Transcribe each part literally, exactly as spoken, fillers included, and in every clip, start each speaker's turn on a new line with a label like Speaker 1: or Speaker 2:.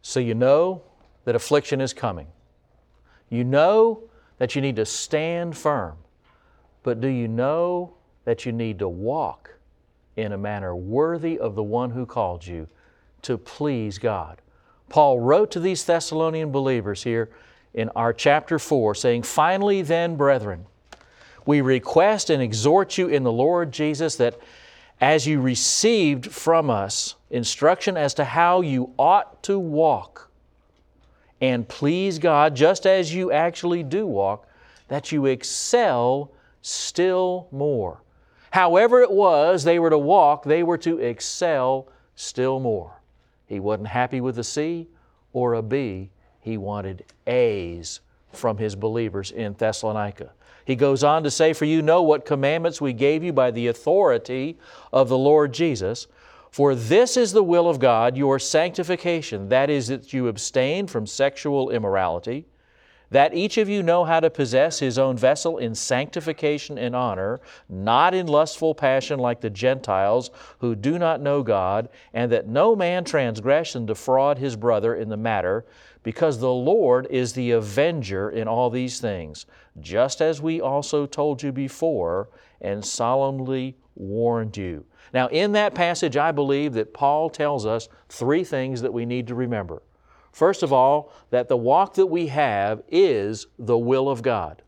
Speaker 1: So you know that affliction is coming. You know that you need to stand firm. But do you know that you need to walk in a manner worthy of the one who called you to please God? Paul wrote to these Thessalonian believers here in our chapter four, saying, "Finally then, brethren, we request and exhort you in the Lord Jesus that as you received from us instruction as to how you ought to walk and please God, just as you actually do walk, that you excel still more." However it was they were to walk, they were to excel still more. He wasn't happy with a C or a B. He wanted A's from his believers in Thessalonica. He goes on to say, "For you know what commandments we gave you by the authority of the Lord Jesus. For this is the will of God, your sanctification, that is, that you abstain from sexual immorality, that each of you know how to possess his own vessel in sanctification and honor, not in lustful passion like the Gentiles who do not know God, and that no man transgress and defraud his brother in the matter, because the Lord is the avenger in all these things, just as we also told you before and solemnly warned you." Now, in that passage, I believe that Paul tells us three things that we need to remember. First of all, that the walk that we have is the will of God.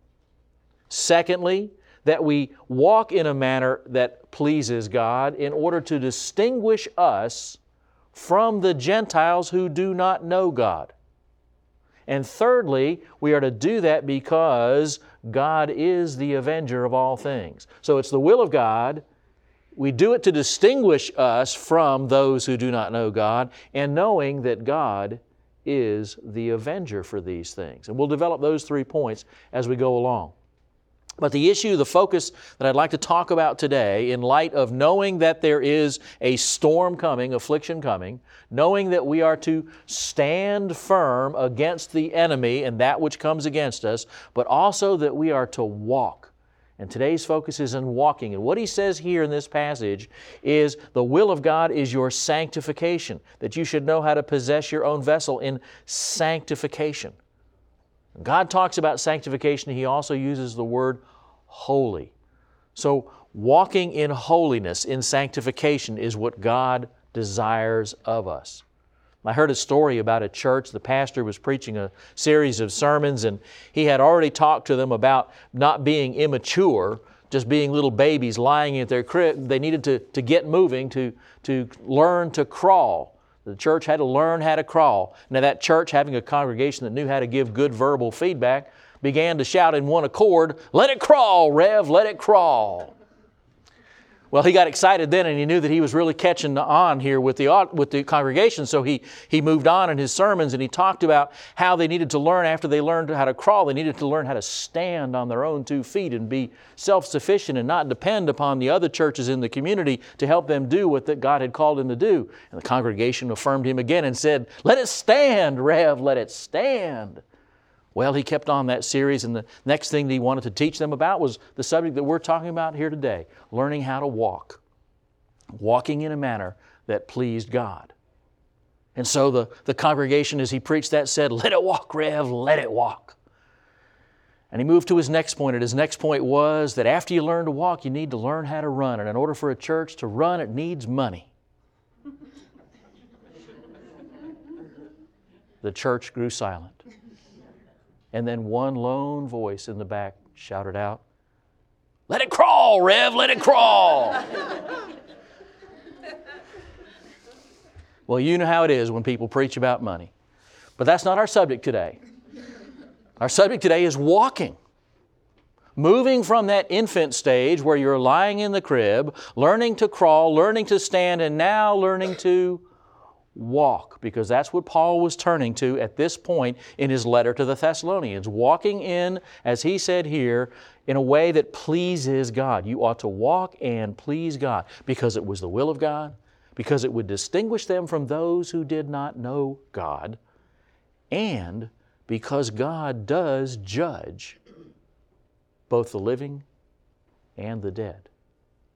Speaker 1: Secondly, that we walk in a manner that pleases God in order to distinguish us from the Gentiles who do not know God. And thirdly, we are to do that because God is the avenger of all things. So it's the will of God. We do it to distinguish us from those who do not know God, and knowing that God is the avenger for these things. And we'll develop those three points as we go along. But the issue, the focus that I'd like to talk about today, in light of knowing that there is a storm coming, affliction coming, knowing that we are to stand firm against the enemy and that which comes against us, but also that we are to walk. And today's focus is on walking. And what he says here in this passage is the will of God is your sanctification, that you should know how to possess your own vessel in sanctification. When God talks about sanctification, He also uses the word holy. So walking in holiness, in sanctification, is what God desires of us. I heard a story about a church. The pastor was preaching a series of sermons, and he had already talked to them about not being immature, just being little babies lying at their crib. They needed to, to get moving, to, to learn to crawl. The church had to learn how to crawl. Now that church, having a congregation that knew how to give good verbal feedback, began to shout in one accord, "Let it crawl, Rev, let it crawl." Well, he got excited then, and he knew that he was really catching on here with the with the congregation, so he, he moved on in his sermons, and he talked about how they needed to learn, after they learned how to crawl, they needed to learn how to stand on their own two feet and be self-sufficient and not depend upon the other churches in the community to help them do what that God had called them to do. And the congregation affirmed him again and said, "Let it stand, Rev, let it stand." Well, he kept on that series, and the next thing that he wanted to teach them about was the subject that we're talking about here today, learning how to walk. Walking in a manner that pleased God. And so the, the congregation, as he preached that, said, "Let it walk, Rev, let it walk." And he moved to his next point, and his next point was that after you learn to walk, you need to learn how to run. And in order for a church to run, it needs money. The church grew silent. And then one lone voice in the back shouted out, "Let it crawl, Rev, let it crawl." Well, you know how it is when people preach about money. But that's not our subject today. Our subject today is walking. Moving from that infant stage where you're lying in the crib, learning to crawl, learning to stand, and now learning to walk, because that's what Paul was turning to at this point in his letter to the Thessalonians. Walking in, as he said here, in a way that pleases God. You ought to walk and please God because it was the will of God, because it would distinguish them from those who did not know God, and because God does judge both the living and the dead.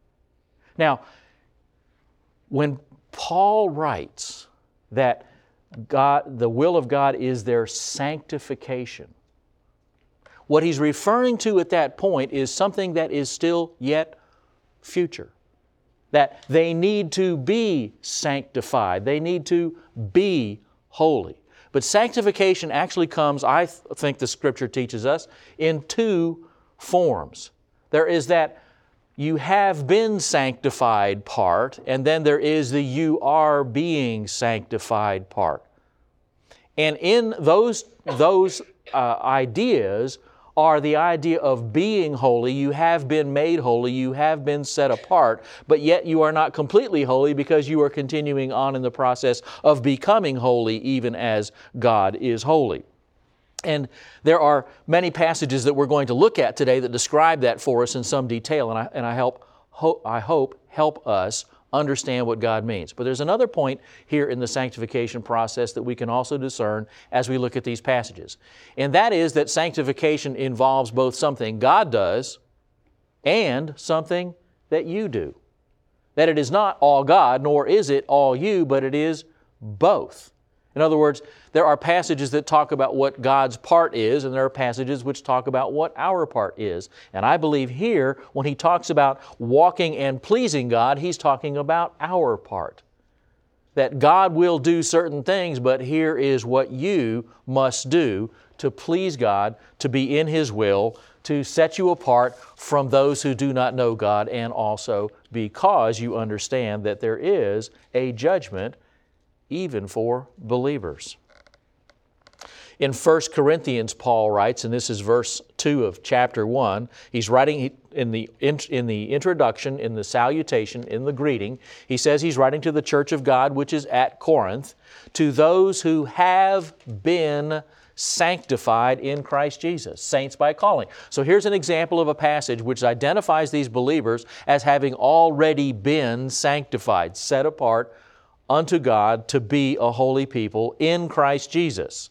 Speaker 1: Now, when Paul writes that God, the will of God is their sanctification. What he's referring to at that point is something that is still yet future. That they need to be sanctified. They need to be holy. But sanctification actually comes, I th- think the Scripture teaches us, in two forms. There is that you have been sanctified part, and then there is the you are being sanctified part. And in those, those uh, ideas are the idea of being holy. You have been made holy, you have been set apart, but yet you are not completely holy because you are continuing on in the process of becoming holy even as God is holy. And there are many passages that we're going to look at today that describe that for us in some detail, and I, and I, help, ho- I hope help us understand what God means. But there's another point here in the sanctification process that we can also discern as we look at these passages. And that is that sanctification involves both something God does and something that you do. That it is not all God, nor is it all you, but it is both. In other words, there are passages that talk about what God's part is, and there are passages which talk about what our part is. And I believe here, when he talks about walking and pleasing God, he's talking about our part. That God will do certain things, but here is what you must do to please God, to be in His will, to set you apart from those who do not know God, and also because you understand that there is a judgment even for believers. In First Corinthians, Paul writes, and this is verse two of chapter one, he's writing in the, in the introduction, in the salutation, in the greeting, he says he's writing to the church of God which is at Corinth, to those who have been sanctified in Christ Jesus, saints by calling. So here's an example of a passage which identifies these believers as having already been sanctified, set apart unto God to be a holy people in Christ Jesus.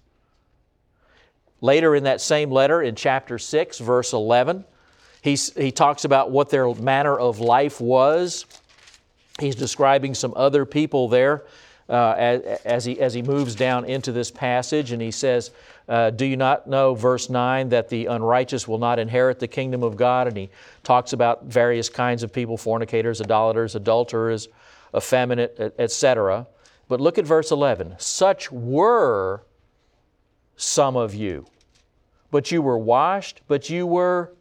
Speaker 1: Later in that same letter, in chapter six, verse eleven, he's, he talks about what their manner of life was. He's describing some other people there uh, as, as, he, as he moves down into this passage, and he says, uh, do you not know, verse nine, that the unrighteous will not inherit the kingdom of God? And he talks about various kinds of people, fornicators, idolaters, adulterers, effeminate, et cetera. But look at verse eleven. Such were some of you, but you were washed, but you were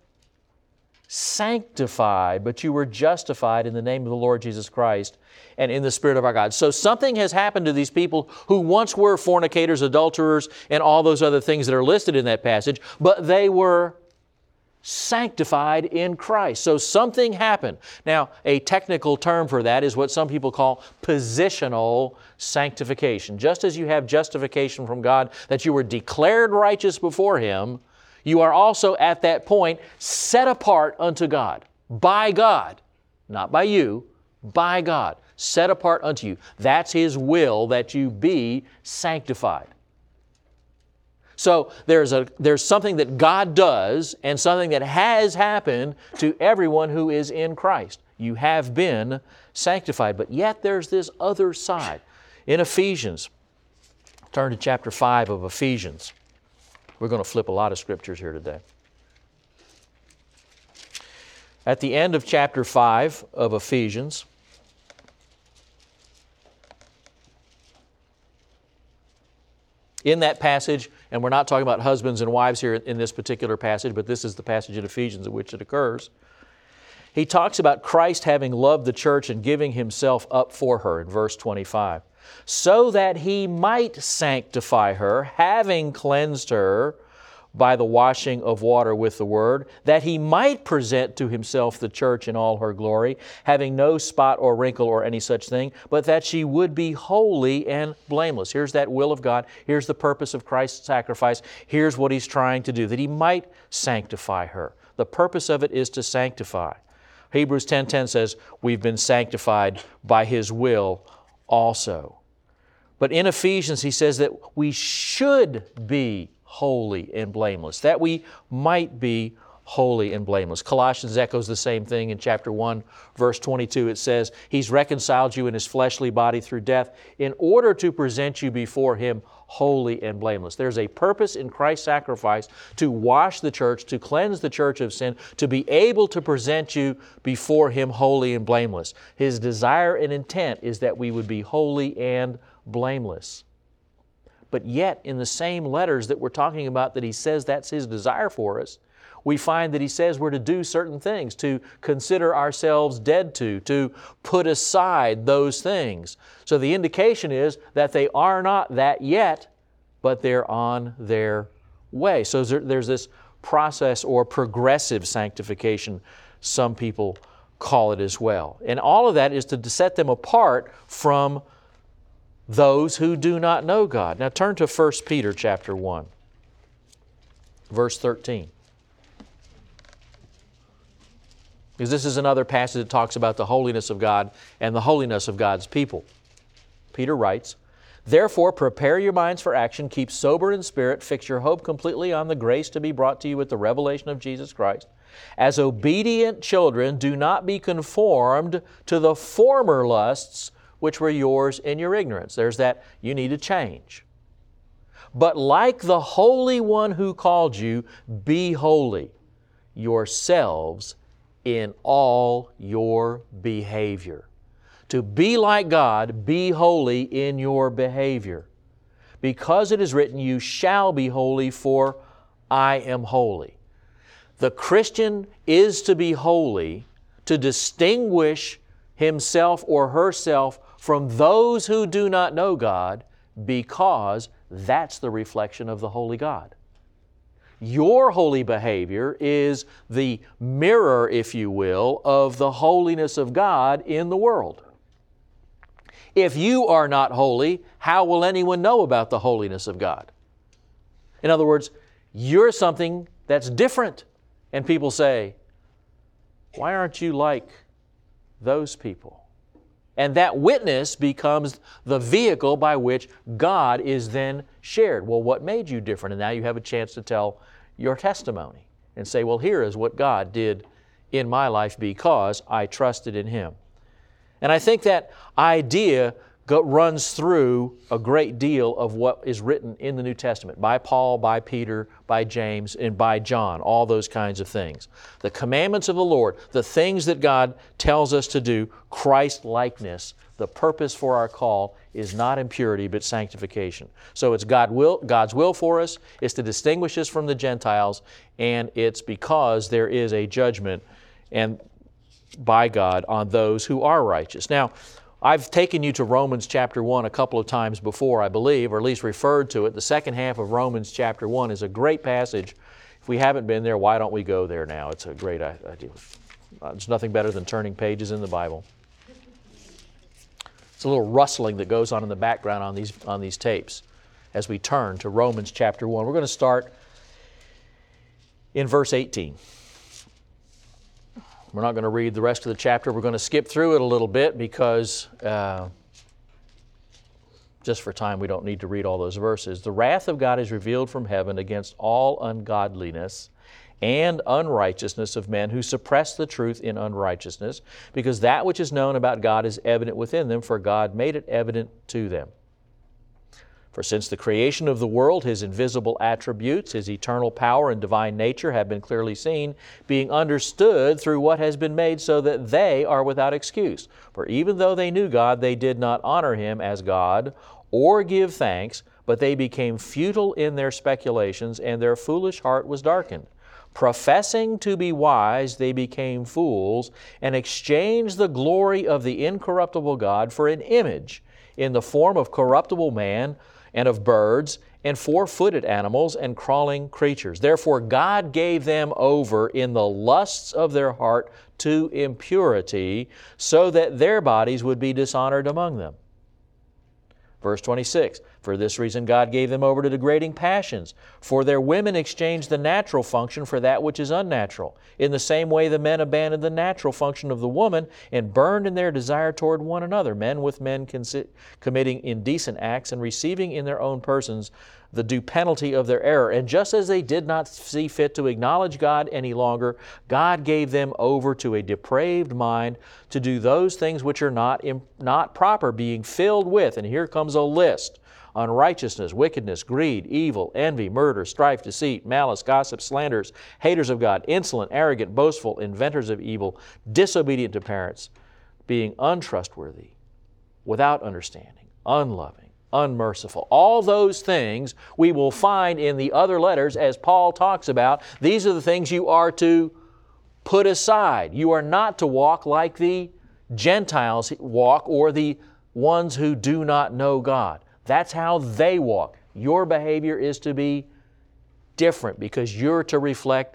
Speaker 1: sanctified, but you were justified in the name of the Lord Jesus Christ and in the Spirit of our God. So something has happened to these people who once were fornicators, adulterers, and all those other things that are listed in that passage, but they were sanctified in Christ. So something happened. Now, a technical term for that is what some people call positional sanctification. Just as you have justification from God, that you were declared righteous before Him, you are also at that point set apart unto God, by God, not by you, by God, set apart unto you. That's His will that you be sanctified. So there's, a, there's something that God does and something that has happened to everyone who is in Christ. You have been sanctified, but yet there's this other side. In Ephesians, turn to chapter five of Ephesians. We're going to flip a lot of scriptures here today. At the end of chapter five of Ephesians, in that passage, and we're not talking about husbands and wives here in this particular passage, but this is the passage in Ephesians in which it occurs. He talks about Christ having loved the church and giving Himself up for her in verse twenty-five, so that He might sanctify her, having cleansed her by the washing of water with the Word, that He might present to Himself the church in all her glory, having no spot or wrinkle or any such thing, but that she would be holy and blameless. Here's that will of God. Here's the purpose of Christ's sacrifice. Here's what He's trying to do, that He might sanctify her. The purpose of it is to sanctify. Hebrews ten ten says, we've been sanctified by His will also. But in Ephesians, he says that we should be holy and blameless, that we might be holy and blameless. Colossians echoes the same thing in chapter one, verse twenty-two. It says, He's reconciled you in His fleshly body through death in order to present you before Him holy and blameless. There's a purpose in Christ's sacrifice to wash the church, to cleanse the church of sin, to be able to present you before Him holy and blameless. His desire and intent is that we would be holy and blameless. But yet, in the same letters that we're talking about that He says that's His desire for us, we find that He says we're to do certain things, to consider ourselves dead to, to put aside those things. So the indication is that they are not that yet, but they're on their way. So there's this process or progressive sanctification, some people call it as well. And all of that is to set them apart from those who do not know God. Now turn to First Peter chapter one, verse thirteen. Because this is another passage that talks about the holiness of God and the holiness of God's people. Peter writes, Therefore prepare your minds for action, keep sober in spirit, fix your hope completely on the grace to be brought to you with the revelation of Jesus Christ. As obedient children, do not be conformed to the former lusts which were yours in your ignorance. There's that, you need to change. But like the Holy One who called you, be holy yourselves in all your behavior. To be like God, be holy in your behavior. Because it is written, you shall be holy, for I am holy. The Christian is to be holy, to distinguish himself or herself from those who do not know God, because that's the reflection of the holy God. Your holy behavior is the mirror, if you will, of the holiness of God in the world. If you are not holy, how will anyone know about the holiness of God? In other words, you're something that's different. And people say, why aren't you like those people? And that witness becomes the vehicle by which God is then shared. Well, what made you different? And now you have a chance to tell your testimony and say, well, here is what God did in my life because I trusted in Him. And I think that idea go, runs through a great deal of what is written in the New Testament by Paul, by Peter, by James, and by John, all those kinds of things. The commandments of the Lord, the things that God tells us to do, Christ-likeness, the purpose for our call is not impurity but sanctification. So it's God will, God's will for us is to distinguish us from the Gentiles, and it's because there is a judgment and by God on those who are righteous. Now, I've taken you to Romans chapter one a couple of times before, I believe, or at least referred to it. The second half of Romans chapter one is a great passage. If we haven't been there, why don't we go there now? It's a great idea. There's nothing better than turning pages in the Bible. It's a little rustling that goes on in the background on these, on these tapes as we turn to Romans chapter one. We're going to start in verse eighteen. We're not going to read the rest of the chapter. We're going to skip through it a little bit because uh, just for time we don't need to read all those verses. The wrath of God is revealed from heaven against all ungodliness and unrighteousness of men who suppress the truth in unrighteousness, because that which is known about God is evident within them, for God made it evident to them. For since the creation of the world, His invisible attributes, His eternal power and divine nature have been clearly seen, being understood through what has been made, so that they are without excuse. For even though they knew God, they did not honor Him as God or give thanks, but they became futile in their speculations, and their foolish heart was darkened. Professing to be wise, they became fools, and exchanged the glory of the incorruptible God for an image in the form of corruptible man, and of birds, and four-footed animals, and crawling creatures. Therefore God gave them over in the lusts of their heart to impurity, so that their bodies would be dishonored among them. Verse twenty-six, For this reason God gave them over to degrading passions. For their women exchanged the natural function for that which is unnatural. In the same way the men abandoned the natural function of the woman and burned in their desire toward one another, men with men consi- committing indecent acts and receiving in their own persons the due penalty of their error. And just as they did not see fit to acknowledge God any longer, God gave them over to a depraved mind to do those things which are not, not proper, being filled with, and here comes a list, unrighteousness, wickedness, greed, evil, envy, murder, strife, deceit, malice, gossip, slanders, haters of God, insolent, arrogant, boastful, inventors of evil, disobedient to parents, being untrustworthy, without understanding, unloving, unmerciful. All those things we will find in the other letters as Paul talks about. These are the things you are to put aside. You are not to walk like the Gentiles walk or the ones who do not know God. That's how they walk. Your behavior is to be different because you're to reflect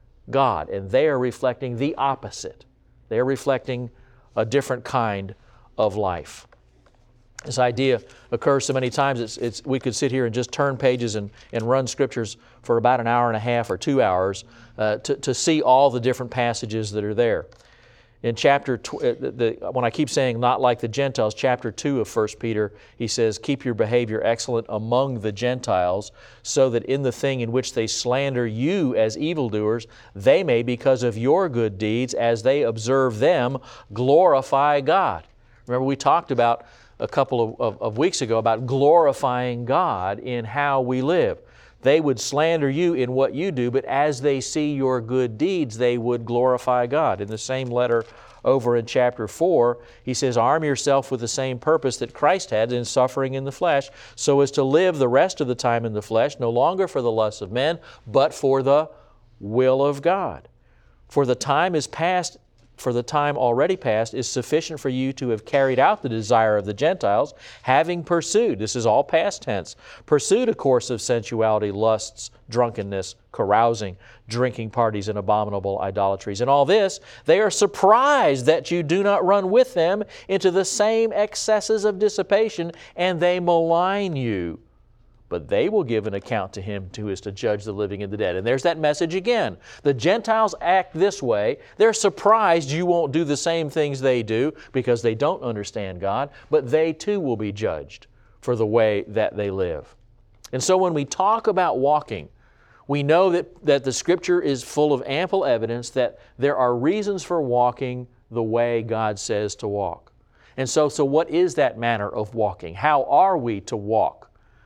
Speaker 1: God, and they are reflecting the opposite. They're reflecting a different kind of life. This idea occurs so many times, it's, it's, we could sit here and just turn pages and, and run Scriptures for about an hour and a half or two hours uh, to, to see all the different passages that are there. In chapter, tw- the, the, when I keep saying not like the Gentiles, chapter two of First Peter, he says, keep your behavior excellent among the Gentiles, so that in the thing in which they slander you as evildoers, they may, because of your good deeds, as they observe them, glorify God. Remember, we talked about a couple of, of, of weeks ago about glorifying God in how we live. They would slander you in what you do, but as they see your good deeds, they would glorify God. In the same letter over in chapter four, he says, arm yourself with the same purpose that Christ had in suffering in the flesh, so as to live the rest of the time in the flesh, no longer for the lusts of men, but for the will of God. For the time is past For the time already past is sufficient for you to have carried out the desire of the Gentiles, having pursued, this is all past tense, pursued a course of sensuality, lusts, drunkenness, carousing, drinking parties, and abominable idolatries. In all this, they are surprised that you do not run with them into the same excesses of dissipation, and they malign you. But they will give an account to Him who is to judge the living and the dead. And there's that message again. The Gentiles act this way. They're surprised you won't do the same things they do because they don't understand God, but they too will be judged for the way that they live. And so when we talk about walking, we know that, that the Scripture is full of ample evidence that there are reasons for walking the way God says to walk. And so, so what is that manner of walking? How are we to walk?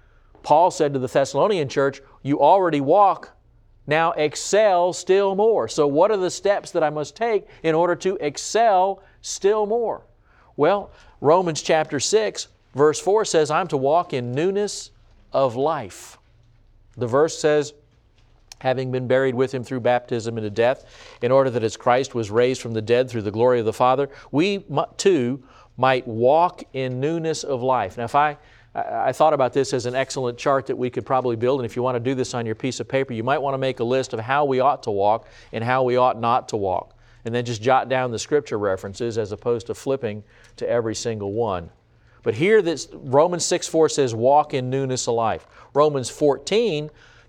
Speaker 1: Paul said to the Thessalonian church, you already walk, now excel still more. So what are the steps that I must take in order to excel still more? Well, Romans chapter six, verse four says, I'm to walk in newness of life. The verse says, having been buried with Him through baptism into death, in order that as Christ was raised from the dead through the glory of the Father, we too might walk in newness of life. Now if I I thought about this as an excellent chart that we could probably build, and if you want to do this on your piece of paper, you might want to make a list of how we ought to walk and how we ought not to walk, and then just jot down the Scripture references as opposed to flipping to every single one. But here this Romans six four says, walk in newness of life. Romans fourteen,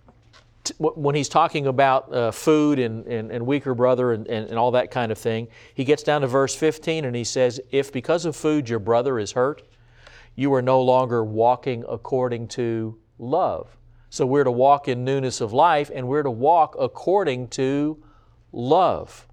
Speaker 1: t- when he's talking about uh, food and, and, and weaker brother and, and, and all that kind of thing, he gets down to verse fifteen and he says, if because of food your brother is hurt, you are no longer walking according to love. So we're to walk in newness of life, and we're to walk according to love.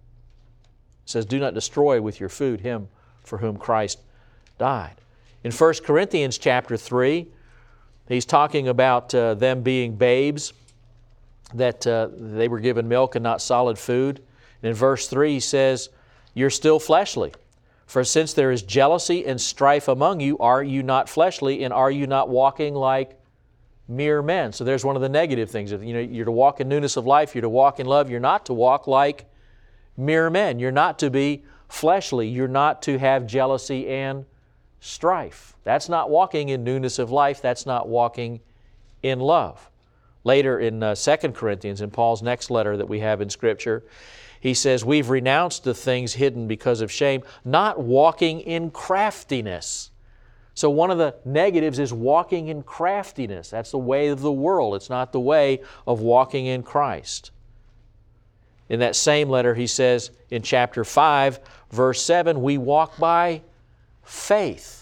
Speaker 1: It says, do not destroy with your food him for whom Christ died. In First Corinthians chapter three, he's talking about uh, them being babes, that uh, they were given milk and not solid food. And in verse three he says, you're still fleshly. For since there is jealousy and strife among you, are you not fleshly, and are you not walking like mere men? So there's one of the negative things. You know, you're to walk in newness of life, you're to walk in love, you're not to walk like mere men. You're not to be fleshly, you're not to have jealousy and strife. That's not walking in newness of life, that's not walking in love. Later in uh, Second Corinthians, in Paul's next letter that we have in Scripture, he says, we've renounced the things hidden because of shame, not walking in craftiness. So one of the negatives is walking in craftiness. That's the way of the world. It's not the way of walking in Christ. In that same letter, he says in chapter five, verse seven, we walk by faith.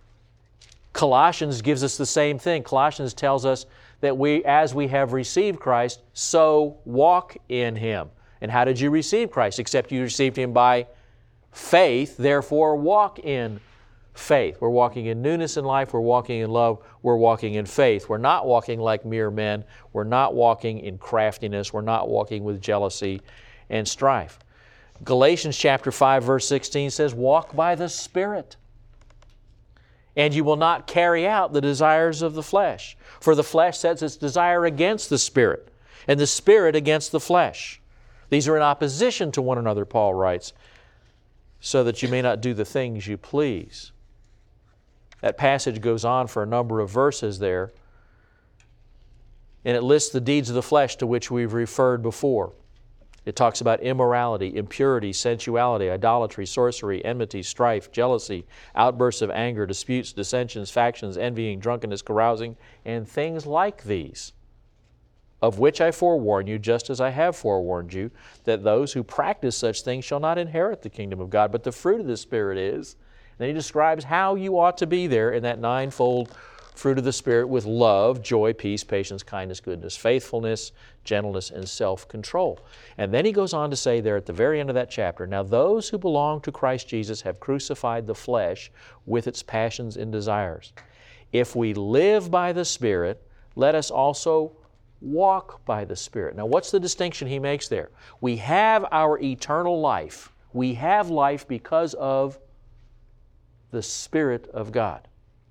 Speaker 1: Colossians gives us the same thing. Colossians tells us that we, as we have received Christ, so walk in Him. And how did you receive Christ? Except you received Him by faith, therefore walk in faith. We're walking in newness in life, we're walking in love, we're walking in faith. We're not walking like mere men, we're not walking in craftiness, we're not walking with jealousy and strife. Galatians chapter five verse sixteen says, walk by the Spirit, and you will not carry out the desires of the flesh. For the flesh sets its desire against the Spirit, and the Spirit against the flesh. These are in opposition to one another, Paul writes, so that you may not do the things you please. That passage goes on for a number of verses there, and it lists the deeds of the flesh to which we've referred before. It talks about immorality, impurity, sensuality, idolatry, sorcery, enmity, strife, jealousy, outbursts of anger, disputes, dissensions, factions, envying, drunkenness, carousing, and things like these, of which I forewarn you, just as I have forewarned you, that those who practice such things shall not inherit the kingdom of God. But the fruit of the Spirit is, and then he describes how you ought to be there in that ninefold fruit of the Spirit with love, joy, peace, patience, kindness, goodness, faithfulness, gentleness, and self-control. And then he goes on to say there at the very end of that chapter, now those who belong to Christ Jesus have crucified the flesh with its passions and desires. If we live by the Spirit, let us also walk by the Spirit. Now what's the distinction he makes there? We have our eternal life. We have life because of the Spirit of God.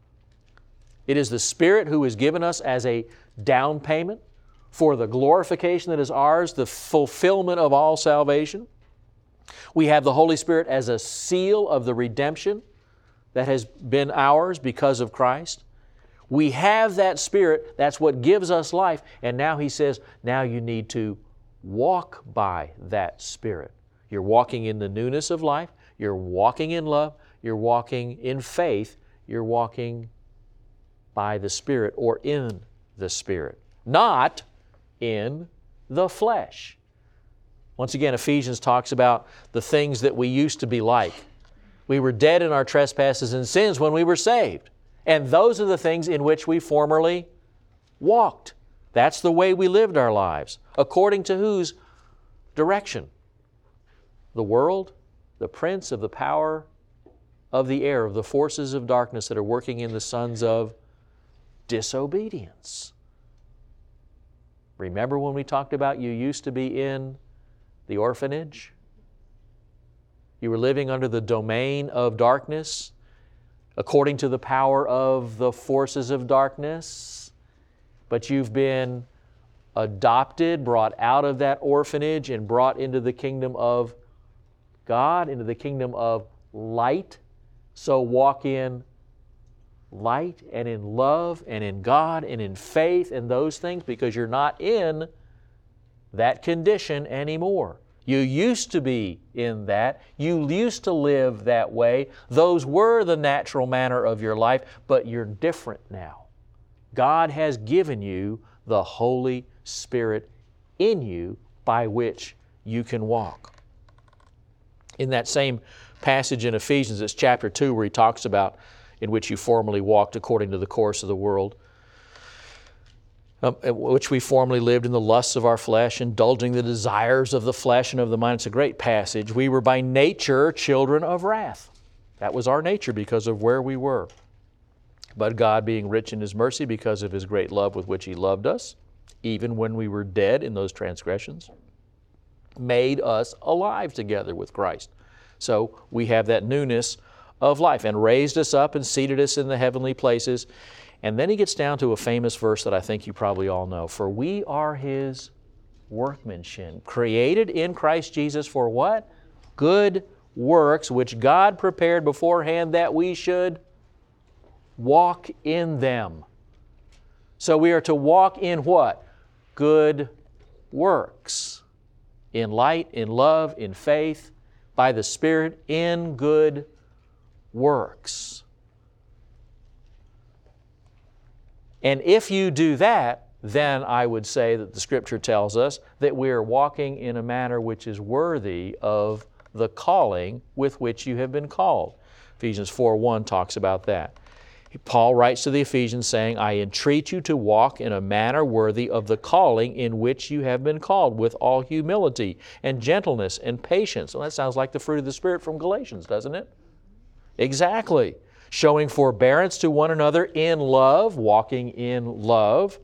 Speaker 1: It is the Spirit who is given us as a down payment for the glorification that is ours, the fulfillment of all salvation. We have the Holy Spirit as a seal of the redemption that has been ours because of Christ. We have that Spirit, that's what gives us life, and now he says, now you need to walk by that Spirit. You're walking in the newness of life, you're walking in love, you're walking in faith, you're walking by the Spirit or in the Spirit, not in the flesh. Once again, Ephesians talks about the things that we used to be like. We were dead in our trespasses and sins when we were saved. And those are the things in which we formerly walked. That's the way we lived our lives. According to whose direction? The world, the prince of the power of the air, of the forces of darkness that are working in the sons of disobedience. Remember when we talked about you used to be in the orphanage? You were living under the domain of darkness, according to the power of the forces of darkness, but you've been adopted, brought out of that orphanage and brought into the kingdom of God, into the kingdom of light. So walk in light and in love and in God and in faith and those things, because you're not in that condition anymore. You used to be in that. You used to live that way. Those were the natural manner of your life, but you're different now. God has given you the Holy Spirit in you by which you can walk. In that same passage in Ephesians, it's chapter two, where he talks about in which you formerly walked according to the course of the world, Um, which we formerly lived in the lusts of our flesh, indulging the desires of the flesh and of the mind. It's a great passage. We were by nature children of wrath. That was our nature because of where we were. But God, being rich in His mercy, because of His great love with which He loved us, even when we were dead in those transgressions, made us alive together with Christ. So we have that newness of life, and raised us up and seated us in the heavenly places. And then he gets down to a famous verse that I think you probably all know. For we are His workmanship, created in Christ Jesus for what? Good works, which God prepared beforehand that we should walk in them. So we are to walk in what? Good works. In light, in love, in faith, by the Spirit, in good works. And if you do that, then I would say that the Scripture tells us that we are walking in a manner which is worthy of the calling with which you have been called. Ephesians four one talks about that. Paul writes to the Ephesians saying, I entreat you to walk in a manner worthy of the calling in which you have been called, with all humility and gentleness and patience. Well, that sounds like the fruit of the Spirit from Galatians, doesn't it? Exactly. Showing forbearance to one another in love, walking in love,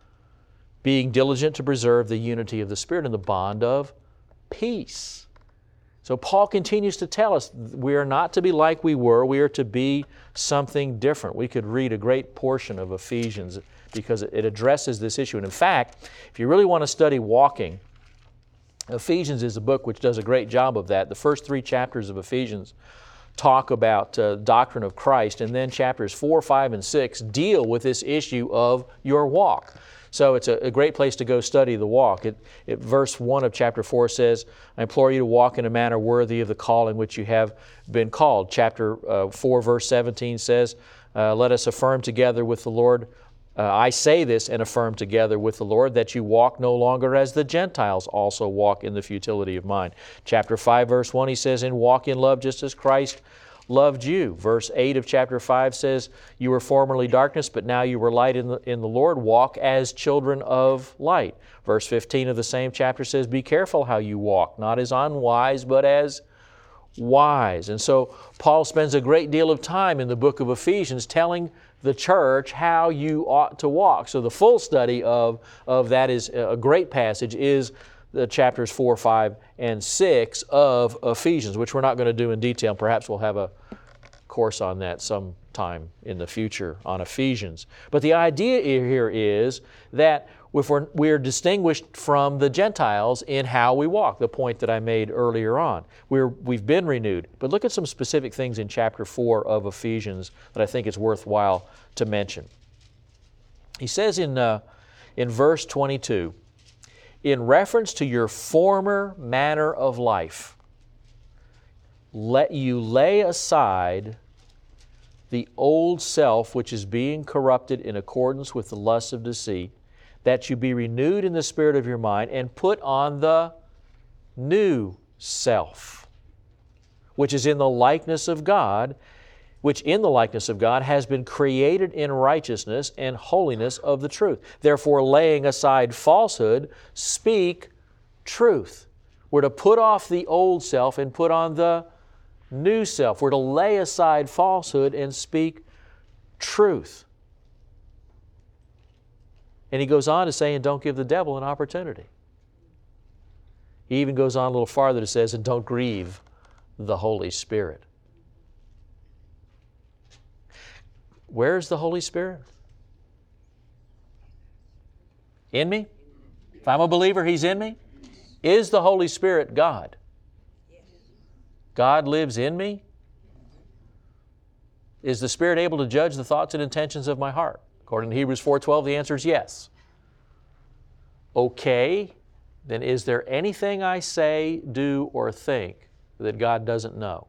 Speaker 1: being diligent to preserve the unity of the Spirit in the bond of peace. So Paul continues to tell us we are not to be like we were, we are to be something different. We could read a great portion of Ephesians because it addresses this issue. And in fact, if you really want to study walking, Ephesians is a book which does a great job of that. The first three chapters of Ephesians talk about uh, doctrine of Christ, and then chapters four, five, and six deal with this issue of your walk. So it's a, a great place to go study the walk. It, it, verse one of chapter four says, I implore you to walk in a manner worthy of the calling which you have been called. Chapter uh, four, verse seventeen says, uh, let us affirm together with the Lord, uh, I say this and affirm together with the Lord, that you walk no longer as the Gentiles also walk in the futility of mind. Chapter five, verse one, he says, and walk in love just as Christ loved you. Verse eight of chapter five says, you were formerly darkness, but now you were light in the, in the Lord. Walk as children of light. Verse fifteen of the same chapter says, be careful how you walk, not as unwise, but as wise. And so Paul spends a great deal of time in the book of Ephesians telling the church how you ought to walk. So the full study of, of that is a great passage is the chapters four, five, and six of Ephesians, which we're not going to do in detail. Perhaps we'll have a course on that sometime in the future on Ephesians. But the idea here is that if we're, we're distinguished from the Gentiles in how we walk, the point that I made earlier on. We're, we've been renewed. But look at some specific things in chapter four of Ephesians that I think it's worthwhile to mention. He says in, uh, in verse twenty-two, in reference to your former manner of life, let you lay aside the old self which is being corrupted in accordance with the lusts of deceit, that you be renewed in the spirit of your mind, and put on the new self, which is in the likeness of God, which in the likeness of God has been created in righteousness and holiness of the truth. Therefore, laying aside falsehood, speak truth. We're to put off the old self and put on the new self. We're to lay aside falsehood and speak truth. And he goes on to say, and don't give the devil an opportunity. He even goes on a little farther to say, and don't grieve the Holy Spirit. Where's the Holy Spirit? In me? If I'm a believer, He's in me? Is the Holy Spirit God? God lives in me? Is the Spirit able to judge the thoughts and intentions of my heart? According to Hebrews four twelve, the answer is yes. Okay, then is there anything I say, do, or think that God doesn't know?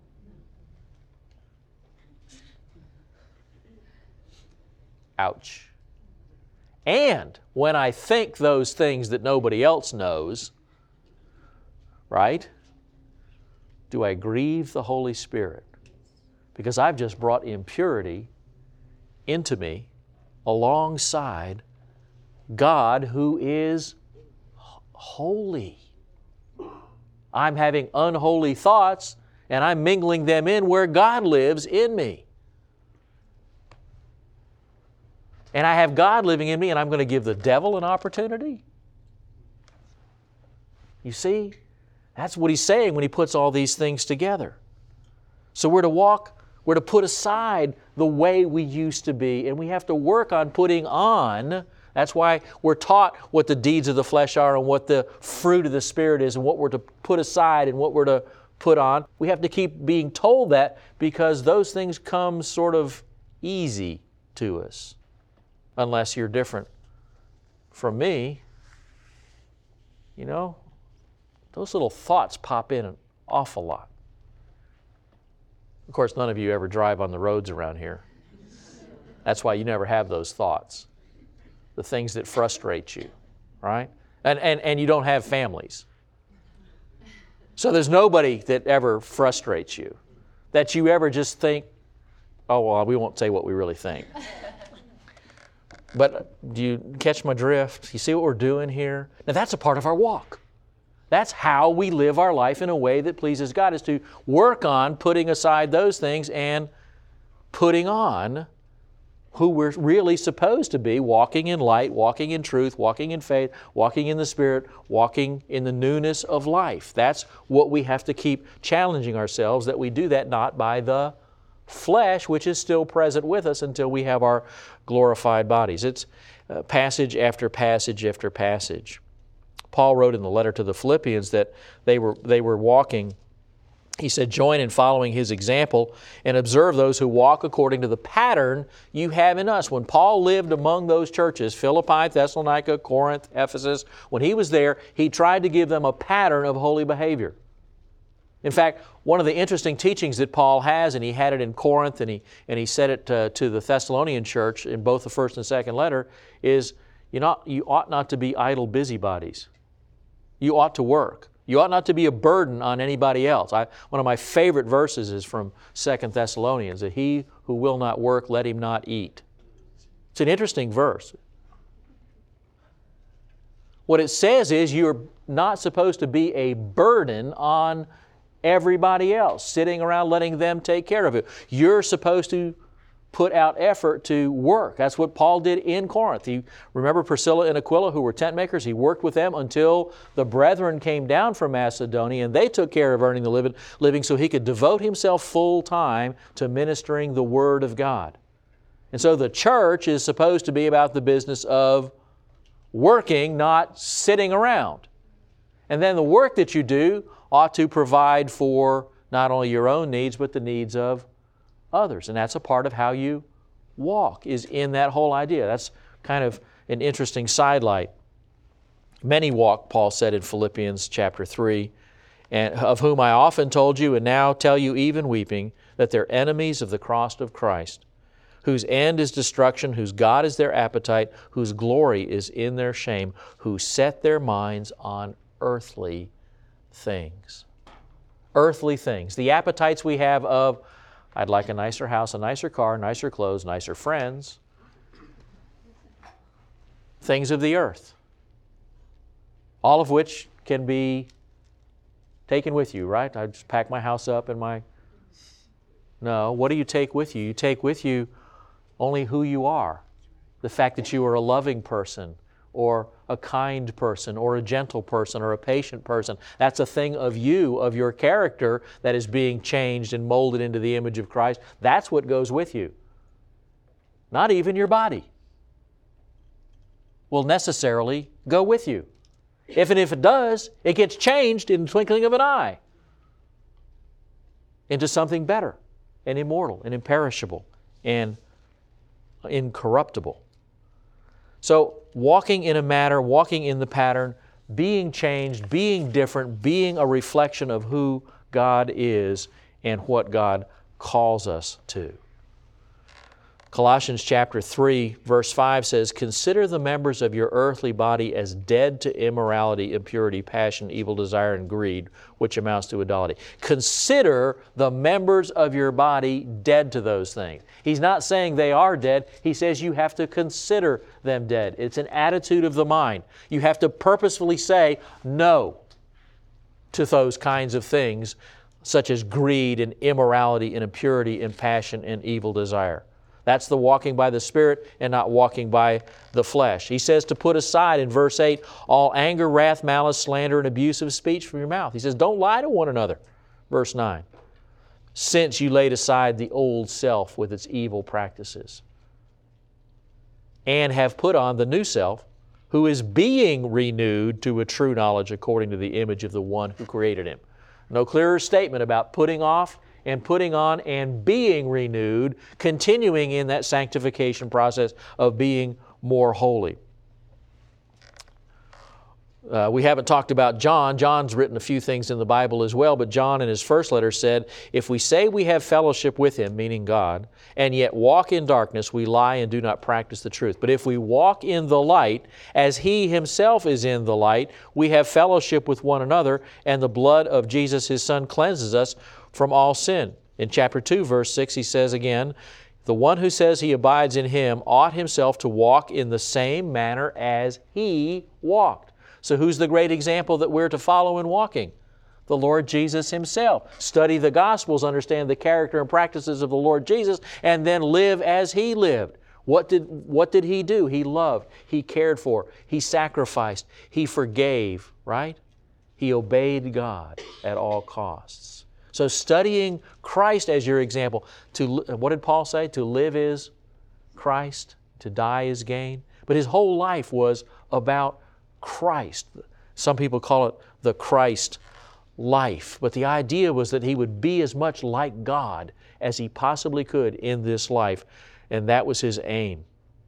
Speaker 1: Ouch. And when I think those things that nobody else knows, right, do I grieve the Holy Spirit? Because I've just brought impurity into me alongside God who is holy. I'm having unholy thoughts and I'm mingling them in where God lives in me. And I have God living in me and I'm going to give the devil an opportunity? You see, that's what he's saying when he puts all these things together. So we're to walk, we're to put aside the way we used to be, and we have to work on putting on. That's why we're taught what the deeds of the flesh are and what the fruit of the Spirit is and what we're to put aside and what we're to put on. We have to keep being told that because those things come sort of easy to us. Unless you're different from me, you know, those little thoughts pop in an awful lot. Of course, none of you ever drive on the roads around here. That's why you never have those thoughts, the things that frustrate you, right? And, and, and you don't have families. So there's nobody that ever frustrates you, that you ever just think, oh, well, we won't say what we really think. But do you catch my drift? You see what we're doing here? Now that's a part of our walk. That's how we live our life in a way that pleases God, is to work on putting aside those things and putting on who we're really supposed to be, walking in light, walking in truth, walking in faith, walking in the Spirit, walking in the newness of life. That's what we have to keep challenging ourselves, that we do that not by the flesh, which is still present with us until we have our glorified bodies. It's uh, passage after passage after passage. Paul wrote in the letter to the Philippians that they were, they were walking. He said, join in following his example and observe those who walk according to the pattern you have in us. When Paul lived among those churches, Philippi, Thessalonica, Corinth, Ephesus, when he was there, he tried to give them a pattern of holy behavior. In fact, one of the interesting teachings that Paul has, and he had it in Corinth, and he, and he said it to, to the Thessalonian church in both the first and second letter, is you, not, you ought not to be idle busybodies. You ought to work. You ought not to be a burden on anybody else. I, one of my favorite verses is from Second Thessalonians, that he who will not work, let him not eat. It's an interesting verse. What it says is you're not supposed to be a burden on everybody else, sitting around letting them take care of it. You're supposed to put out effort to work. That's what Paul did in Corinth. He, remember Priscilla and Aquila, who were tent makers? He worked with them until the brethren came down from Macedonia, and they took care of earning the living, living so he could devote himself full time to ministering the Word of God. And so the church is supposed to be about the business of working, not sitting around. And then the work that you do ought to provide for not only your own needs, but the needs of others. And that's a part of how you walk, is in that whole idea. That's kind of an interesting sidelight. Many walk, Paul said in Philippians chapter three, and of whom I often told you and now tell you even weeping, that they're enemies of the cross of Christ, whose end is destruction, whose God is their appetite, whose glory is in their shame, who set their minds on earthly things. Earthly things. The appetites we have of, I'd like a nicer house, a nicer car, nicer clothes, nicer friends. Things of the earth. All of which can be taken with you, right? I just pack my house up and my... No, what do you take with you? You take with you only who you are. The fact that you are a loving person, or a kind person, or a gentle person, or a patient person. That's a thing of you, of your character, that is being changed and molded into the image of Christ. That's what goes with you. Not even your body will necessarily go with you. If and if it does, it gets changed in the twinkling of an eye into something better and immortal and imperishable and incorruptible. So walking in a manner, walking in the pattern, being changed, being different, being a reflection of who God is and what God calls us to. Colossians chapter three, verse five says, consider the members of your earthly body as dead to immorality, impurity, passion, evil desire, and greed, which amounts to idolatry. Consider the members of your body dead to those things. He's not saying they are dead. He says you have to consider them dead. It's an attitude of the mind. You have to purposefully say no to those kinds of things, such as greed and immorality and impurity and passion and evil desire. That's the walking by the Spirit and not walking by the flesh. He says to put aside in verse eight, all anger, wrath, malice, slander, and abusive speech from your mouth. He says, don't lie to one another. Verse nine, since you laid aside the old self with its evil practices and have put on the new self, who is being renewed to a true knowledge according to the image of the one who created him. No clearer statement about putting off and putting on and being renewed, continuing in that sanctification process of being more holy. Uh, we haven't talked about John. John's written a few things in the Bible as well, but John in his first letter said, if we say we have fellowship with Him, meaning God, and yet walk in darkness, we lie and do not practice the truth. But if we walk in the light, as He Himself is in the light, we have fellowship with one another, and the blood of Jesus, His Son, cleanses us from all sin. In chapter two, verse six, he says again, the one who says he abides in Him ought himself to walk in the same manner as He walked. So who's the great example that we're to follow in walking? The Lord Jesus Himself. Study the Gospels, understand the character and practices of the Lord Jesus, and then live as He lived. What did, what did He do? He loved, He cared for, He sacrificed, He forgave, right? He obeyed God at all costs. So studying Christ as your example, to, what did Paul say? To live is Christ, to die is gain. But his whole life was about Christ. Some people call it the Christ life. But the idea was that he would be as much like God as he possibly could in this life. And that was his aim.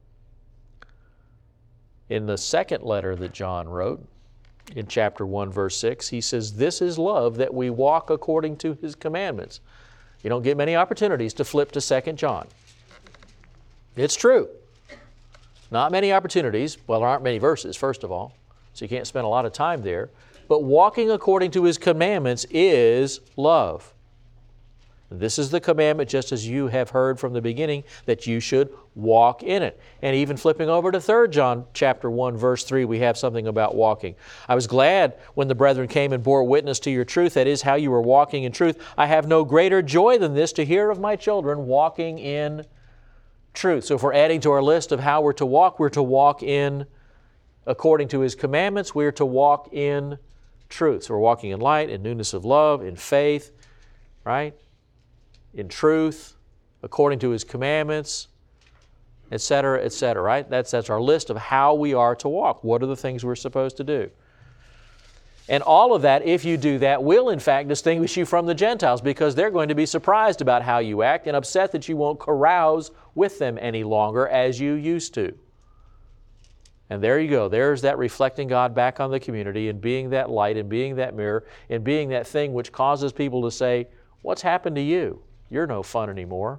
Speaker 1: In the second letter that John wrote, in chapter one, verse six, he says, this is love, that we walk according to His commandments. You don't get many opportunities to flip to Second John. It's true. Not many opportunities. Well, there aren't many verses, first of all, so you can't spend a lot of time there. But walking according to His commandments is love. This is the commandment, just as you have heard from the beginning, that you should walk in it. And even flipping over to Third John chapter one, verse three, we have something about walking. I was glad when the brethren came and bore witness to your truth, that is, how you were walking in truth. I have no greater joy than this, to hear of my children walking in truth. So if we're adding to our list of how we're to walk, we're to walk in according to His commandments. We're to walk in truth. So we're walking in light, in newness of love, in faith, right? In truth, according to His commandments, et cetera, et cetera, right? That's, that's our list of how we are to walk. What are the things we're supposed to do? And all of that, if you do that, will in fact distinguish you from the Gentiles, because they're going to be surprised about how you act and upset that you won't carouse with them any longer as you used to. And there you go. There's that reflecting God back on the community and being that light and being that mirror and being that thing which causes people to say, what's happened to you? You're no fun anymore.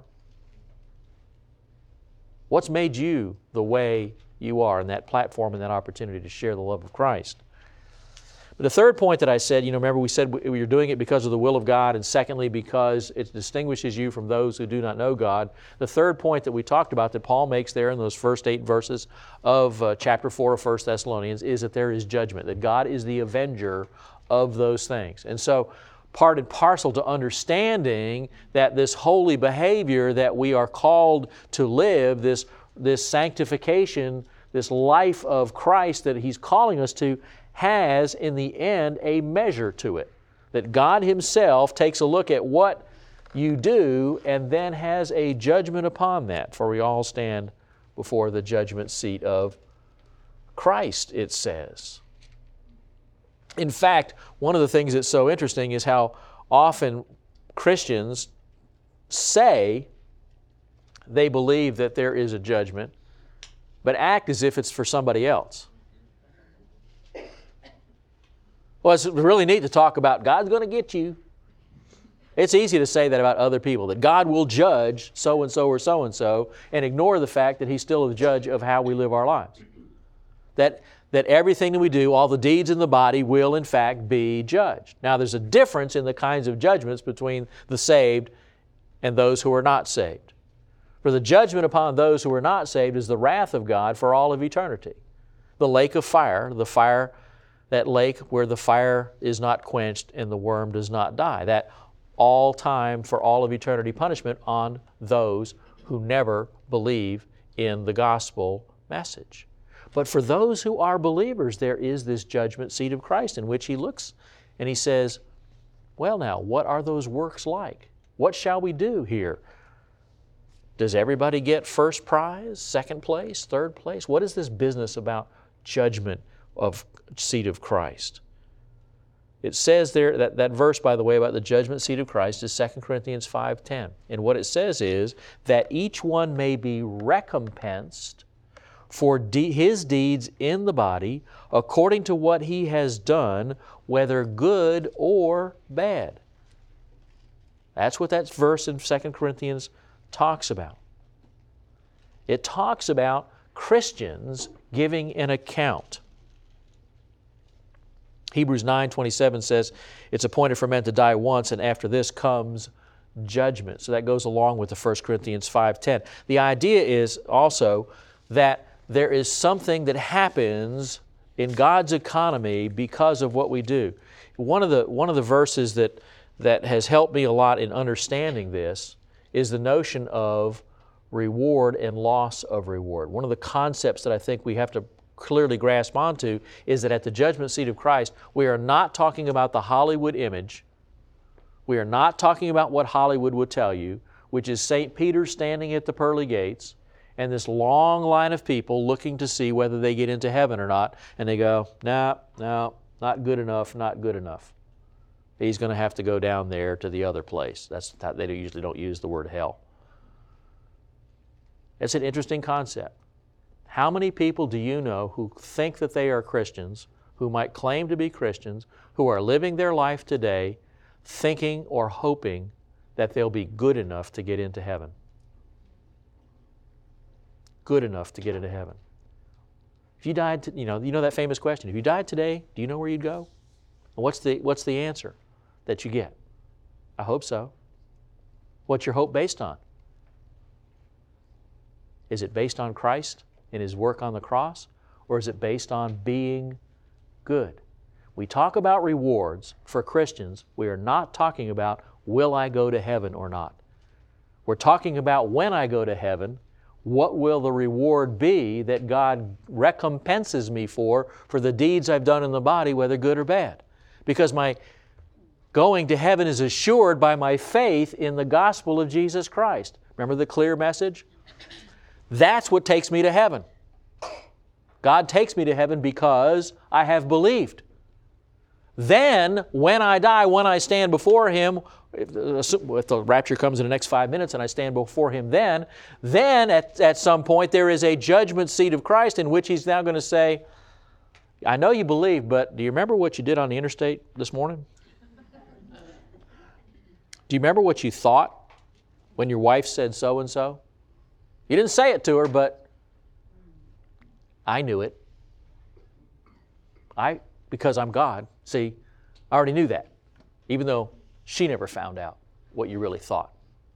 Speaker 1: What's made you the way you are, in that platform and that opportunity to share the love of Christ? But the third point that I said, you know, remember we said you're doing it because of the will of God, and secondly, because it distinguishes you from those who do not know God. The third point that we talked about that Paul makes there in those first eight verses of uh, chapter four of First Thessalonians is that there is judgment, that God is the avenger of those things. And so part and parcel to understanding that this holy behavior that we are called to live, this, this sanctification, this life of Christ that He's calling us to, has in the end a measure to it. That God Himself takes a look at what you do and then has a judgment upon that. For we all stand before the judgment seat of Christ, it says. In fact, one of the things that's so interesting is how often Christians say they believe that there is a judgment, but act as if it's for somebody else. Well, it's really neat to talk about God's going to get you. It's easy to say that about other people, that God will judge so-and-so or so-and-so, and ignore the fact that He's still the judge of how we live our lives. That that everything that we do, all the deeds in the body, will in fact be judged. Now there's a difference in the kinds of judgments between the saved and those who are not saved. For the judgment upon those who are not saved is the wrath of God for all of eternity. The lake of fire, the fire, that lake where the fire is not quenched and the worm does not die. That all time for all of eternity punishment on those who never believe in the gospel message. But for those who are believers, there is this judgment seat of Christ in which He looks and He says, well now, what are those works like? What shall we do here? Does everybody get first prize, second place, third place? What is this business about judgment of seat of Christ? It says there, that, that verse, by the way, about the judgment seat of Christ is Second Corinthians five ten. And what it says is that each one may be recompensed for de- His deeds in the body, according to what He has done, whether good or bad. That's what that verse in Second Corinthians talks about. It talks about Christians giving an account. Hebrews nine twenty-seven says, it's appointed for men to die once, and after this comes judgment. So that goes along with the First Corinthians five ten. The idea is also that there is something that happens in God's economy because of what we do. One of the, one of the verses that, that has helped me a lot in understanding this is the notion of reward and loss of reward. One of the concepts that I think we have to clearly grasp onto is that at the judgment seat of Christ, we are not talking about the Hollywood image. We are not talking about what Hollywood would tell you, which is Saint Peter standing at the pearly gates and this long line of people looking to see whether they get into heaven or not. And they go, no, no, not good enough, not good enough. He's going to have to go down there to the other place. That's how they usually don't use the word hell. It's an interesting concept. How many people do you know who think that they are Christians, who might claim to be Christians, who are living their life today thinking or hoping that they'll be good enough to get into heaven? Good enough to get into heaven. If you died, to, you know, you know that famous question, if you died today, do you know where you'd go? And what's the, what's the answer that you get? I hope so. What's your hope based on? Is it based on Christ and His work on the cross? Or is it based on being good? We talk about rewards for Christians. We are not talking about, will I go to heaven or not? We're talking about when I go to heaven, what will the reward be that God recompenses me for, for the deeds I've done in the body, whether good or bad? Because my going to heaven is assured by my faith in the gospel of Jesus Christ. Remember the clear message? That's what takes me to heaven. God takes me to heaven because I have believed. Then, when I die, when I stand before Him, if the rapture comes in the next five minutes and I stand before Him then, then at, at some point there is a judgment seat of Christ in which He's now going to say, I know you believe, but do you remember what you did on the interstate this morning? Do you remember what you thought when your wife said so-and-so? You didn't say it to her, but I knew it. I, because I'm God, see, I already knew that, even though she never found out what you really thought.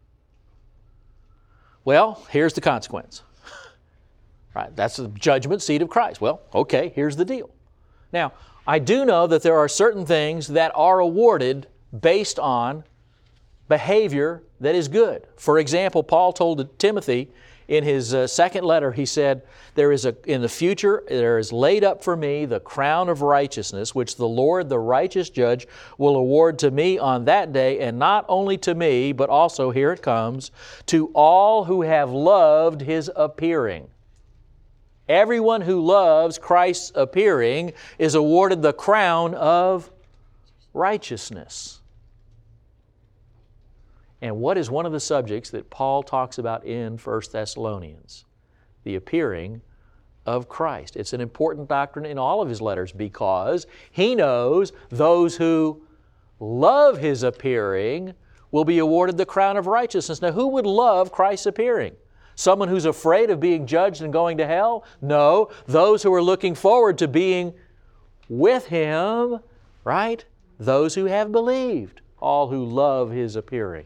Speaker 1: Well, here's the consequence. Right, that's the judgment seat of Christ. Well, okay, here's the deal. Now, I do know that there are certain things that are awarded based on behavior that is good. For example, Paul told Timothy in his uh, second letter, he said, there is a, in the future, there is laid up for me the crown of righteousness, which the Lord, the righteous judge, will award to me on that day, and not only to me, but also, here it comes, to all who have loved His appearing. Everyone who loves Christ's appearing is awarded the crown of righteousness. And what is one of the subjects that Paul talks about in First Thessalonians? The appearing of Christ. It's an important doctrine in all of his letters because he knows those who love His appearing will be awarded the crown of righteousness. Now, who would love Christ's appearing? Someone who's afraid of being judged and going to hell? No, those who are looking forward to being with Him, right? Those who have believed, all who love His appearing.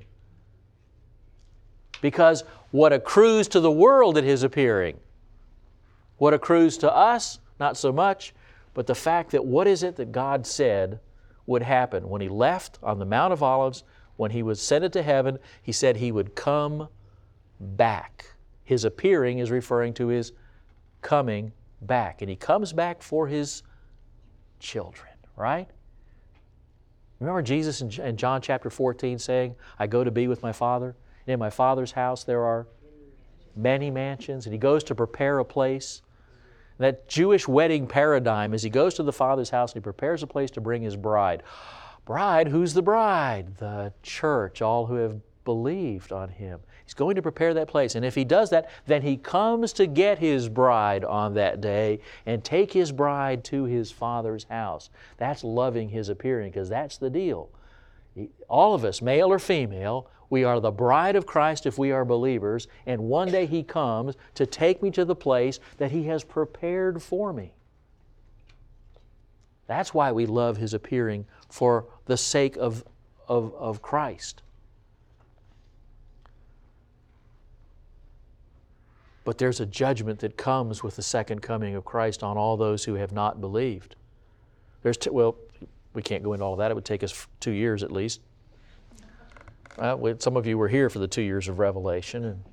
Speaker 1: Because what accrues to the world at His appearing, what accrues to us, not so much, but the fact that what is it that God said would happen when He left on the Mount of Olives, when He was ascended to heaven, He said He would come back. His appearing is referring to His coming back. And He comes back for His children, right? Remember Jesus in John chapter fourteen saying, I go to be with my Father? In my Father's house there are many mansions, and He goes to prepare a place. That Jewish wedding paradigm is He goes to the Father's house and He prepares a place to bring His bride. Bride, who's the bride? The church, all who have believed on Him. He's going to prepare that place. And if He does that, then He comes to get His bride on that day and take His bride to His Father's house. That's loving His appearing, because that's the deal. All of us, male or female, we are the bride of Christ if we are believers, and one day He comes to take me to the place that He has prepared for me. That's why we love His appearing, for the sake of, of, of Christ. But there's a judgment that comes with the second coming of Christ on all those who have not believed. There's t- well, we can't go into all of that. It would take us two years at least. Uh, we, some of you were here for the two years of Revelation. And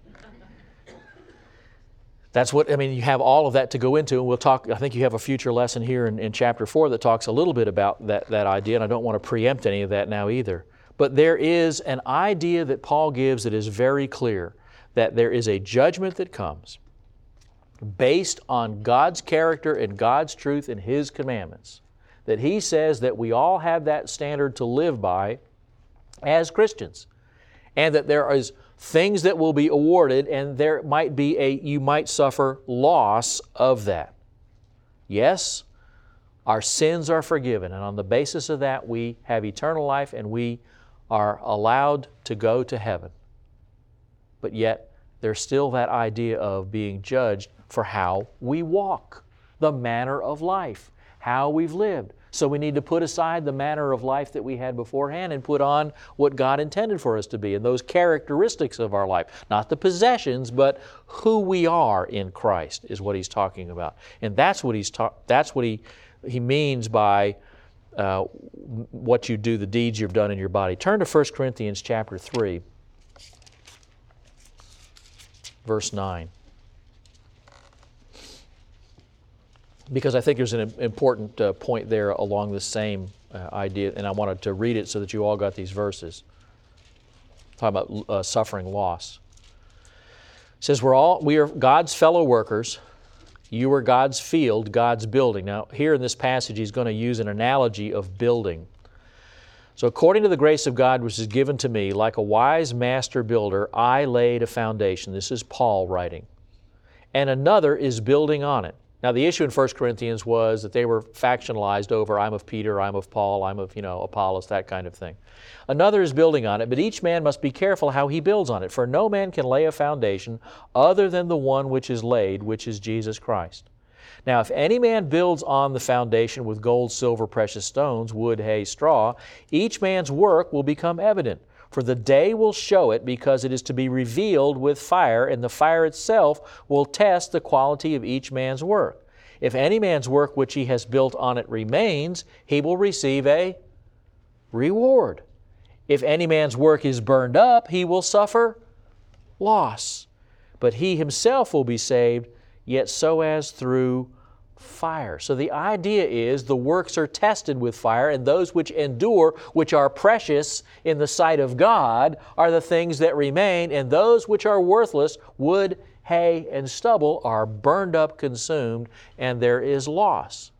Speaker 1: that's what, I mean, you have all of that to go into, and we'll talk, I think you have a future lesson here in, in chapter four that talks a little bit about that, that idea, and I don't want to preempt any of that now either. But there is an idea that Paul gives that is very clear, that there is a judgment that comes based on God's character and God's truth and His commandments, that He says that we all have that standard to live by as Christians, and that there is things that will be awarded, and there might be a, you might suffer loss of that. Yes, our sins are forgiven, and on the basis of that we have eternal life and we are allowed to go to heaven. But yet there's still that idea of being judged for how we walk, the manner of life, how we've lived. So we need to put aside the manner of life that we had beforehand and put on what God intended for us to be, and those characteristics of our life. Not the possessions, but who we are in Christ is what he's talking about. And that's what he's ta- that's what he he means by uh, what you do, the deeds you've done in your body. Turn to First Corinthians chapter three, verse nine. Because I think there's an important uh, point there along the same uh, idea, and I wanted to read it so that you all got these verses. Talking about uh, suffering loss. It says, we're all, we are God's fellow workers. You are God's field, God's building. Now, here in this passage, he's going to use an analogy of building. So, according to the grace of God which is given to me, like a wise master builder, I laid a foundation. This is Paul writing. And another is building on it. Now, the issue in First Corinthians was that they were factionalized over, I'm of Peter, I'm of Paul, I'm of, you know, Apollos, that kind of thing. Another is building on it, but each man must be careful how he builds on it. For no man can lay a foundation other than the one which is laid, which is Jesus Christ. Now, if any man builds on the foundation with gold, silver, precious stones, wood, hay, straw, each man's work will become evident. For the day will show it, because it is to be revealed with fire, and the fire itself will test the quality of each man's work. If any man's work which he has built on it remains, he will receive a reward. If any man's work is burned up, he will suffer loss. But he himself will be saved, yet so as through fire. So the idea is the works are tested with fire, and those which endure, which are precious in the sight of God, are the things that remain, and those which are worthless, wood, hay, and stubble, are burned up, consumed, and there is loss.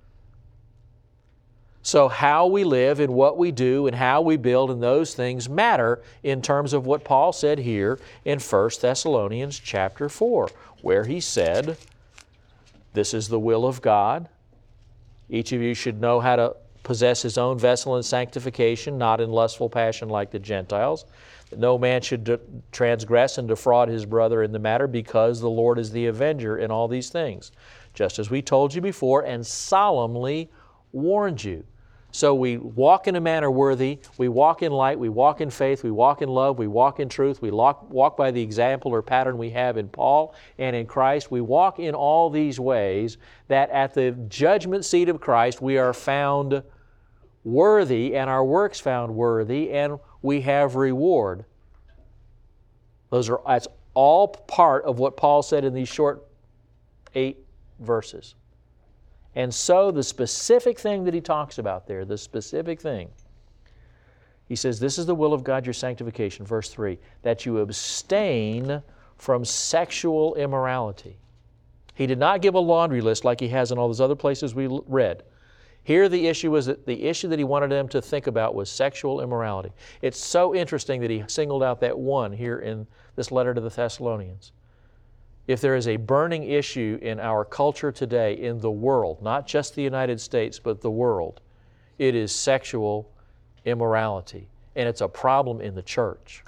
Speaker 1: So how we live and what we do and how we build and those things matter in terms of what Paul said here in First Thessalonians chapter four, where he said, this is the will of God. Each of you should know how to possess his own vessel in sanctification, not in lustful passion like the Gentiles. That no man should de- transgress and defraud his brother in the matter, because the Lord is the avenger in all these things, just as we told you before and solemnly warned you. So we walk in a manner worthy, we walk in light, we walk in faith, we walk in love, we walk in truth, we walk, walk by the example or pattern we have in Paul and in Christ. We walk in all these ways, that at the judgment seat of Christ we are found worthy, and our works found worthy, and we have reward. Those are, that's all part of what Paul said in these short eight verses. And so the specific thing that he talks about there, the specific thing, he says, this is the will of God, your sanctification, verse three, that you abstain from sexual immorality. He did not give a laundry list like he has in all those other places we read. Here the issue was that the issue that he wanted them to think about was sexual immorality. It's so interesting that he singled out that one here in this letter to the Thessalonians. If there is a burning issue in our culture today, in the world, not just the United States, but the world, it is sexual immorality. And it's a problem in the church.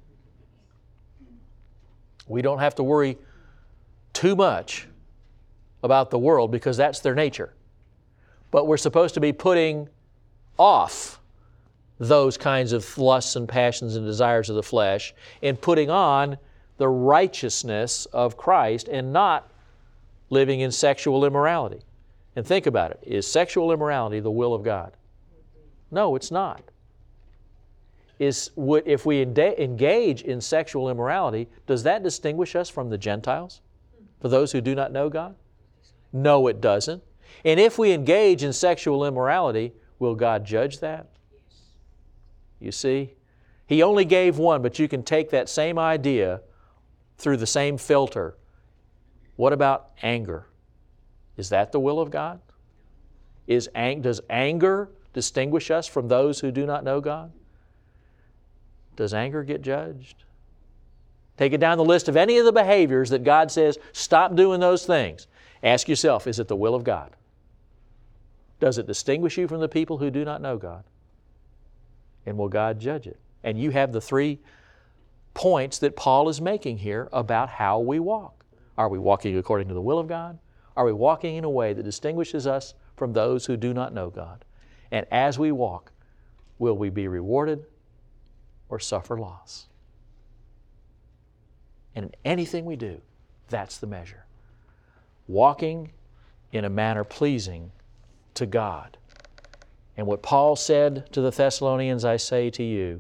Speaker 1: We don't have to worry too much about the world because that's their nature. But we're supposed to be putting off those kinds of lusts and passions and desires of the flesh and putting on the righteousness of Christ and not living in sexual immorality. And think about it. Is sexual immorality the will of God? No, it's not. Is, would, if we engage in sexual immorality, does that distinguish us from the Gentiles? For those who do not know God? No, it doesn't. And if we engage in sexual immorality, will God judge that? You see? He only gave one, but you can take that same idea through the same filter. What about anger? Is that the will of God? Is ang- does anger distinguish us from those who do not know God? Does anger get judged? Take it down the list of any of the behaviors that God says, stop doing those things. Ask yourself, is it the will of God? Does it distinguish you from the people who do not know God? And will God judge it? And you have the three points that Paul is making here about how we walk. Are we walking according to the will of God? Are we walking in a way that distinguishes us from those who do not know God? And as we walk, will we be rewarded or suffer loss? And in anything we do, that's the measure. Walking in a manner pleasing to God. And what Paul said to the Thessalonians, I say to you,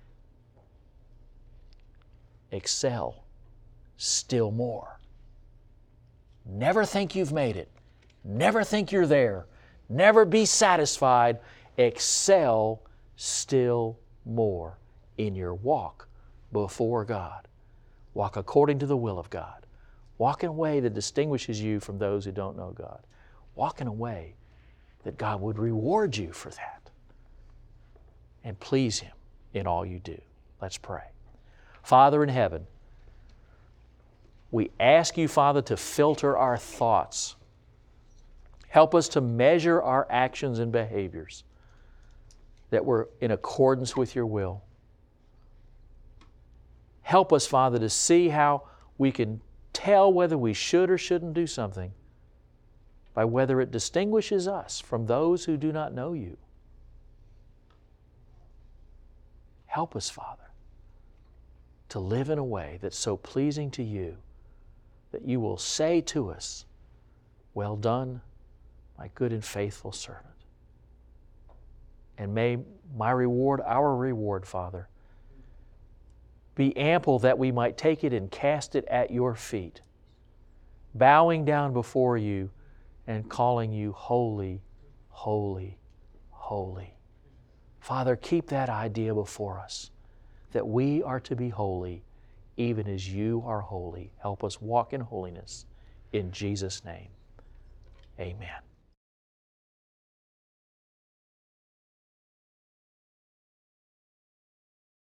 Speaker 1: excel still more. Never think you've made it. Never think you're there. Never be satisfied. Excel still more in your walk before God. Walk according to the will of God. Walk in a way that distinguishes you from those who don't know God. Walk in a way that God would reward you for that and please Him in all you do. Let's pray. Father in heaven, we ask you, Father, to filter our thoughts. Help us to measure our actions and behaviors that were in accordance with your will. Help us, Father, to see how we can tell whether we should or shouldn't do something by whether it distinguishes us from those who do not know you. Help us, Father, to live in a way that's so pleasing to you that you will say to us, well done, my good and faithful servant. And may my reward, our reward, Father, be ample that we might take it and cast it at your feet, bowing down before you and calling you holy, holy, holy. Father, keep that idea before us, that we are to be holy even as you are holy. Help us walk in holiness. In Jesus' name, amen.